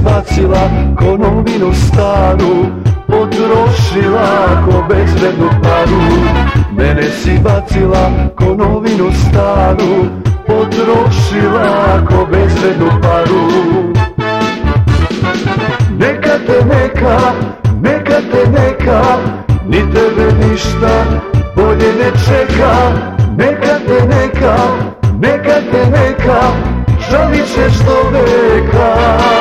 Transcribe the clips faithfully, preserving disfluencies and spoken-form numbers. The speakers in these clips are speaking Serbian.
bacila ko novinu staru, potrošila ko bezvrednu paru. Mene si bacila ko novinu staru, potrošila ko bezvrednu paru. Neka te neka, neka te neka, ni tebe ništa bolje ne čeka. Neka te neka, neka te neka, žalit ćeš do veka.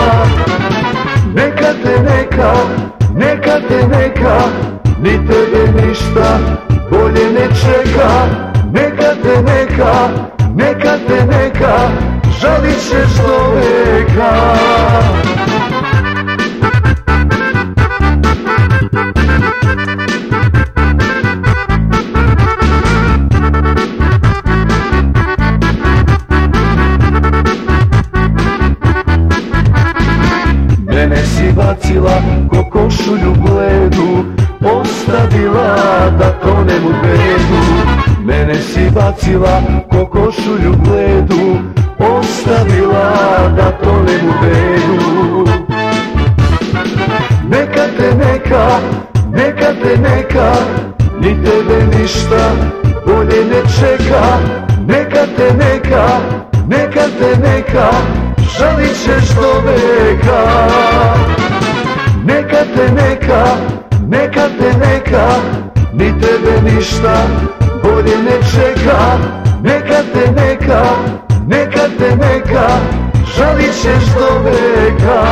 Neka te neka, neka te neka, ni tebe ništa bolje ne čeka. Neka te neka, neka te neka, žalit ćeš do veka. Mene si bacila ko košulju bledu, ostavila da tonem u bedu. Mene si bacila ko košulju bledu, ostavila da tonem u bedu. Neka te neka, neka te neka, ni tebe ništa bolje ne čeka. Neka te neka, neka te neka, žalit ćeš do veka. Neka te neka, neka te neka, ni tebe ništa bolje ne čeka. Neka te neka, neka te neka, žalit ćeš do veka.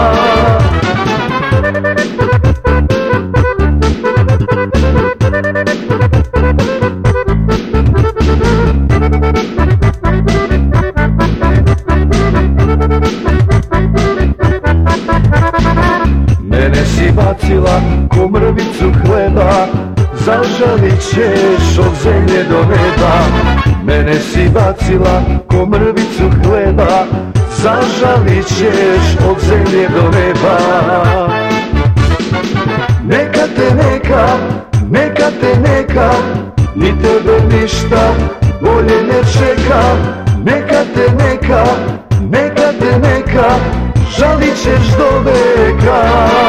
Mene si bacila ko mrvicu hleba, zažalit ćeš od zemlje do neba. Mene si bacila ko mrvicu hleba, zažalit ćeš od zemlje do neba. Neka te neka, neka te neka, ni tebe ništa bolje ne čeka. Neka te neka, neka te neka, žalit ćeš do veka.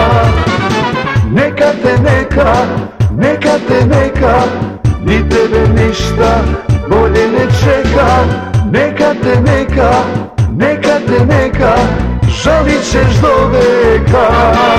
Neka te neka, neka te neka, ni tebe ništa bolje ne čeka. Neka te neka, neka te neka, žalit ćeš do veka.